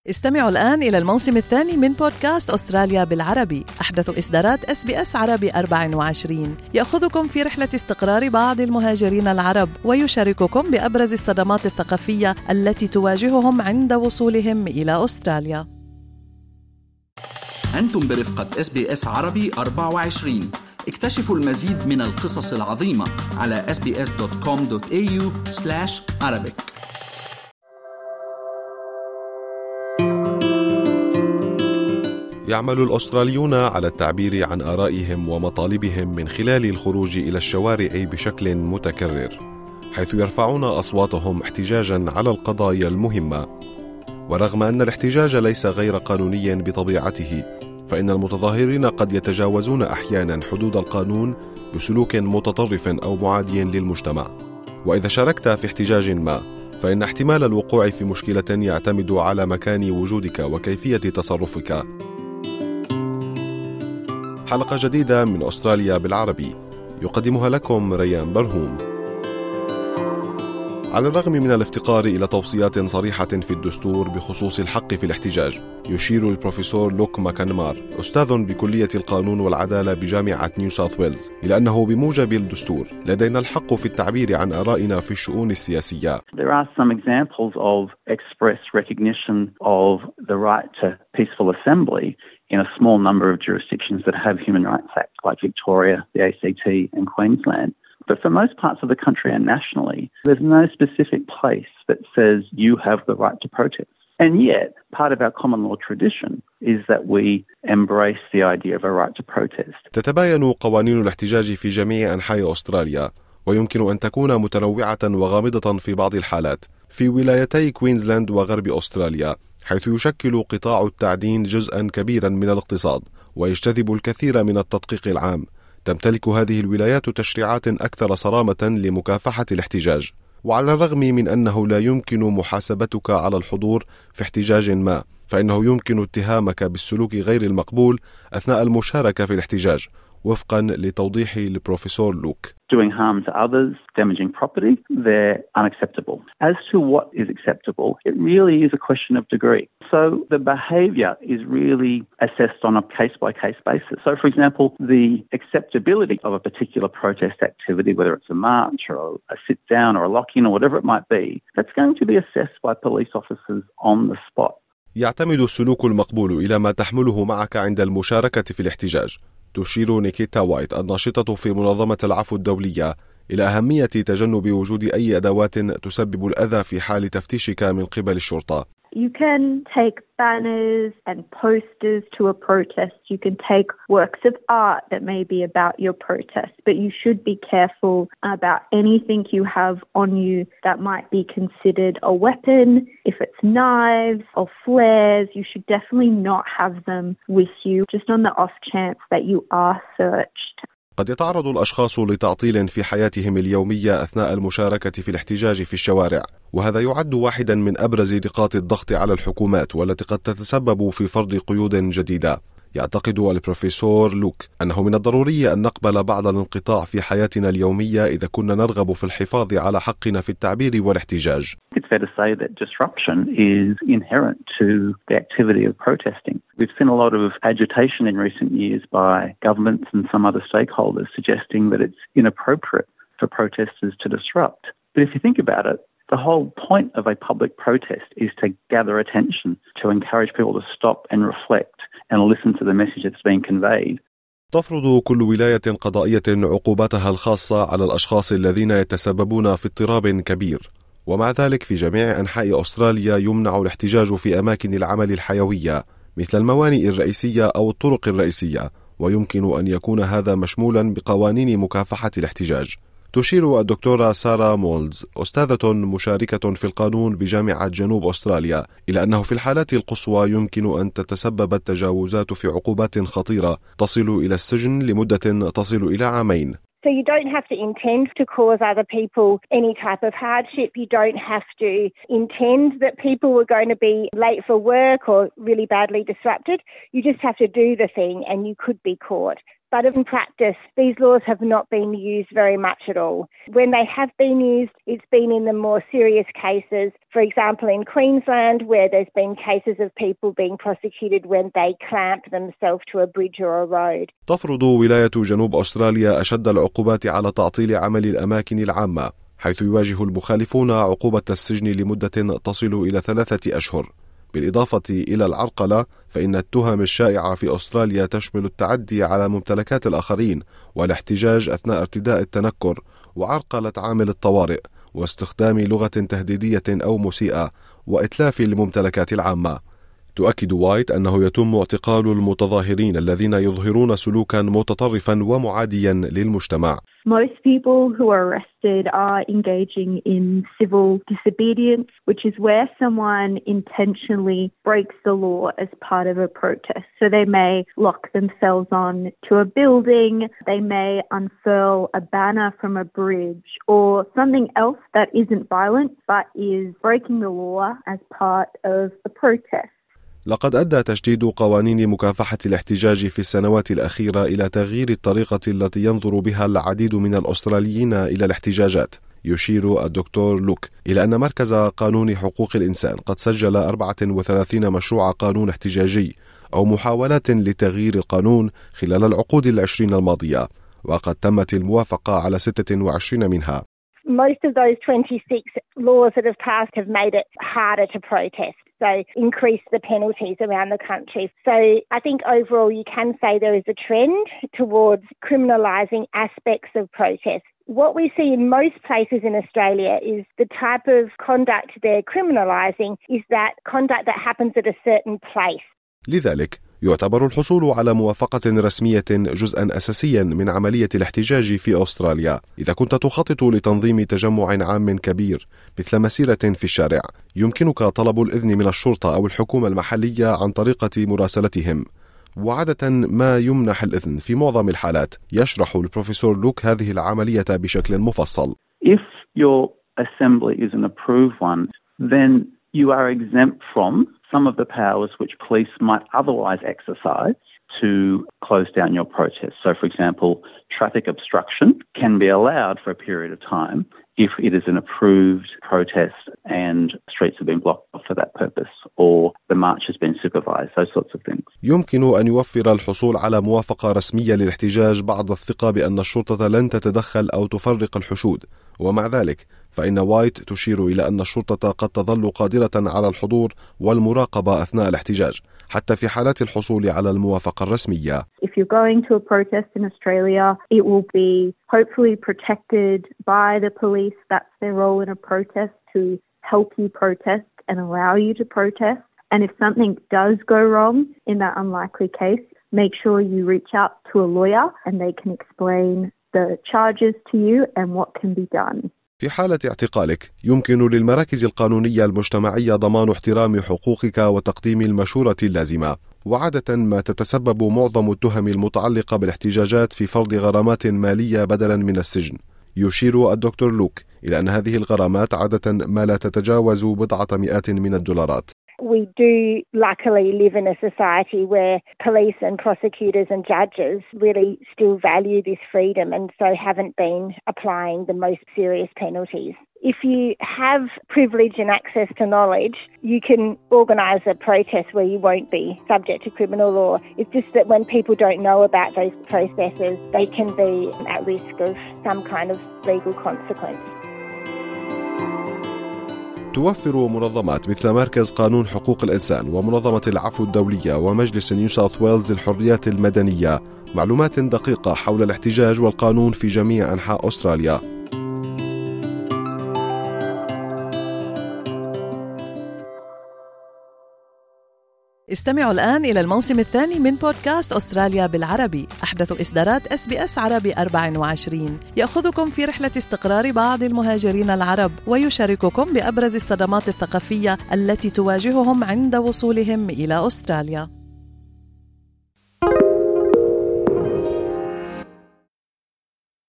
استمعوا الآن إلى الموسم الثاني من بودكاست أستراليا بالعربي، أحدث إصدارات SBS عربي 24، يأخذكم في رحلة استقرار بعض المهاجرين العرب ويشارككم بأبرز الصدمات الثقافية التي تواجههم عند وصولهم إلى أستراليا. أنتم برفقة SBS عربي 24. اكتشفوا المزيد من القصص العظيمة على sbs.com.au/arabic. يعمل الأستراليون على التعبير عن آرائهم ومطالبهم من خلال الخروج إلى الشوارع بشكل متكرر، حيث يرفعون أصواتهم احتجاجاً على القضايا المهمة. ورغم أن الاحتجاج ليس غير قانونياً بطبيعته، فإن المتظاهرين قد يتجاوزون أحياناً حدود القانون بسلوك متطرف أو معادي للمجتمع. وإذا شاركت في احتجاج ما، فإن احتمال الوقوع في مشكلة يعتمد على مكان وجودك وكيفية تصرفك. حلقة جديدة من أستراليا بالعربي يقدمها لكم ريان برهوم. على الرغم من الافتقار إلى توصيات صريحة في الدستور بخصوص الحق في الاحتجاج، يشير البروفيسور لوك ماكنمار أستاذ بكلية القانون والعدالة بجامعة نيو ساوث ويلز إلى أنه بموجب الدستور لدينا الحق في التعبير عن آرائنا في الشؤون السياسية. There are some examples of express recognition of the right to peaceful assembly in a small number of jurisdictions that have human rights acts, like Victoria, the ACT and Queensland. But for most parts of the country and nationally, there's no specific place that says you have the right to protest. And yet, part of our common law tradition is that we embrace the idea of a right to protest. تتباين قوانين الاحتجاج في جميع أنحاء أستراليا، ويمكن أن تكون متنوعة وغامضة في بعض الحالات. في ولايتي كوينزلاند وغرب أستراليا، حيث يشكل قطاع التعدين جزءاً كبيراً من الاقتصاد ويجتذب الكثير من التدقيق العام، تمتلك هذه الولايات تشريعات أكثر صرامة لمكافحة الاحتجاج. وعلى الرغم من أنه لا يمكن محاسبتك على الحضور في احتجاج ما، فإنه يمكن اتهامك بالسلوك غير المقبول أثناء المشاركة في الاحتجاج، وفقا لتوضيح البروفيسور لوك. Doing harm to others, damaging property, they're unacceptable. As to what is acceptable, it really is a question of degree. So the behaviour is really assessed on a case-by-case basis. So, for example, the acceptability of a particular protest activity, whether it's a march or a sit-down or a lock-in or whatever it might be, that's going to be assessed by police officers on the spot. يعتمد السلوك المقبول إلى ما تحمله معك عند المشاركة في الاحتجاج. تشير نيكيتا وايت الناشطة في منظمة العفو الدولية إلى أهمية تجنب وجود أي أدوات تسبب الأذى في حال تفتيشك من قبل الشرطة. You can take banners and posters to a protest. You can take works of art that may be about your protest, but you should be careful about anything you have on you that might be considered a weapon. If it's knives or flares, you should definitely not have them with you, just on the off chance that you are searched. قد يتعرض الأشخاص لتعطيل في حياتهم اليومية أثناء المشاركة في الاحتجاج في الشوارع، وهذا يعد واحدا من أبرز نقاط الضغط على الحكومات والتي قد تتسبب في فرض قيود جديدة. يعتقد البروفيسور لوك أنه من الضروري أن نقبل بعض الانقطاع في حياتنا اليومية إذا كنا نرغب في الحفاظ على حقنا في التعبير والاحتجاج. It's fair to say that disruption is inherent to the activity of protesting. We've seen a lot of agitation in recent years by governments and some other stakeholders suggesting that it's inappropriate for protesters to disrupt. But if you think about it, the whole point of a public protest is to gather attention, to encourage people to stop and reflect and listen to the message that's being conveyed. تفرض كل ولاية قضائية عقوباتها الخاصة على الأشخاص الذين يتسببون في اضطراب كبير، ومع ذلك في جميع أنحاء أستراليا يمنع الاحتجاج في أماكن العمل الحيوية مثل الموانئ الرئيسية أو الطرق الرئيسية، ويمكن أن يكون هذا مشمولا بقوانين مكافحة الاحتجاج. تشير الدكتورة سارة مولز أستاذة مشاركة في القانون بجامعة جنوب أستراليا إلى أنه في الحالات القصوى يمكن أن تتسبب التجاوزات في عقوبات خطيرة تصل إلى السجن لمدة تصل إلى 2 عام. So you don't have to intend to cause other people any type of hardship. You don't have to intend that people were going to be late for work or really badly disrupted. You just have to do the thing and you could be caught. But in practice, these laws have not been used very much at all. When they have been used, it's been in the more serious cases. For example, in Queensland, where there's been cases of people being prosecuted when they clamp themselves to a bridge or a road. تفرض ولاية جنوب أستراليا أشد العقوبات على تعطيل عمل الأماكن العامة، حيث يواجه المخالفون عقوبة السجن لمدة تصل إلى 3 أشهر. بالإضافة إلى العرقلة، فإن التهم الشائعة في أستراليا تشمل التعدي على ممتلكات الآخرين، والاحتجاج أثناء ارتداء التنكر، وعرقلة عامل الطوارئ، واستخدام لغة تهديدية أو مسيئة، وإتلاف الممتلكات العامة. تؤكد وايت أنه يتم اعتقال المتظاهرين الذين يظهرون سلوكا متطرفا ومعاديا للمجتمع. Most people who are arrested are engaging in civil disobedience, which is where someone intentionally breaks the law as part of a protest. So they may lock themselves on to a building, they may unfurl a banner from a bridge, or something else that isn't violent but is breaking the law as part of a protest. لقد أدى تجديد قوانين مكافحة الاحتجاج في السنوات الأخيرة إلى تغيير الطريقة التي ينظر بها العديد من الأستراليين إلى الاحتجاجات. يشير الدكتور لوك إلى أن مركز قانون حقوق الإنسان قد سجل 34 مشروع قانون احتجاجي أو محاولات لتغيير القانون خلال العقود 20 الماضية، وقد تمت الموافقة على 26 منها. Most of those 26 laws that have passed have made it harder to protest, so increase the penalties around the country. So I think overall you can say there is a trend towards criminalising aspects of protest. What we see in most places in Australia is the type of conduct they're criminalising is that conduct that happens at a certain place. لذلك يعتبر الحصول على موافقة رسمية جزءاً أساسياً من عملية الاحتجاج في أستراليا. إذا كنت تخطط لتنظيم تجمع عام كبير مثل مسيرة في الشارع، يمكنك طلب الإذن من الشرطة أو الحكومة المحلية عن طريقة مراسلتهم، وعادة ما يمنح الإذن في معظم الحالات. يشرح البروفيسور لوك هذه العملية بشكل مفصل. If your assembly is an approved one, then you are exempt from some of the powers which police might otherwise exercise to close down your protest. So, for example, traffic obstruction can be allowed for a period of time if it is an approved protest and streets have been blocked for that purpose, or the march has been supervised, those sorts of things. يمكن أن يوفر الحصول على موافقة رسمية للاحتجاج بعض الثقة بأن الشرطة لن تتدخل أو تفرق الحشود، ومع ذلك فإن وايت تشير إلى أن الشرطة قد تظل قادرة على الحضور والمراقبة أثناء الاحتجاج حتى في حالات الحصول على الموافقة الرسمية. If you're going to a protest in Australia, it will be hopefully protected by the police. That's their role in a protest, to help you protest and allow you to protest. And if something does go wrong in that unlikely case, make sure you reach out to a lawyer and they can explain the charges to you and what can be done. في حالة اعتقالك يمكن للمراكز القانونية المجتمعية ضمان احترام حقوقك وتقديم المشورة اللازمة، وعادة ما تتسبب معظم التهم المتعلقة بالاحتجاجات في فرض غرامات مالية بدلا من السجن. يشير الدكتور لوك إلى أن هذه الغرامات عادة ما لا تتجاوز بضعة مئات من الدولارات. We do luckily live in a society where police and prosecutors and judges really still value this freedom and so haven't been applying the most serious penalties. If you have privilege and access to knowledge, you can organise a protest where you won't be subject to criminal law. It's just that when people don't know about those processes, they can be at risk of some kind of legal consequence. توفر منظمات مثل مركز قانون حقوق الإنسان ومنظمة العفو الدولية ومجلس نيو ساوث ويلز للحريات المدنية معلومات دقيقة حول الاحتجاج والقانون في جميع أنحاء أستراليا. استمعوا الآن إلى الموسم الثاني من بودكاست أستراليا بالعربي، أحدث إصدارات SBS عربي 24، يأخذكم في رحلة استقرار بعض المهاجرين العرب ويشارككم بأبرز الصدمات الثقافية التي تواجههم عند وصولهم إلى أستراليا.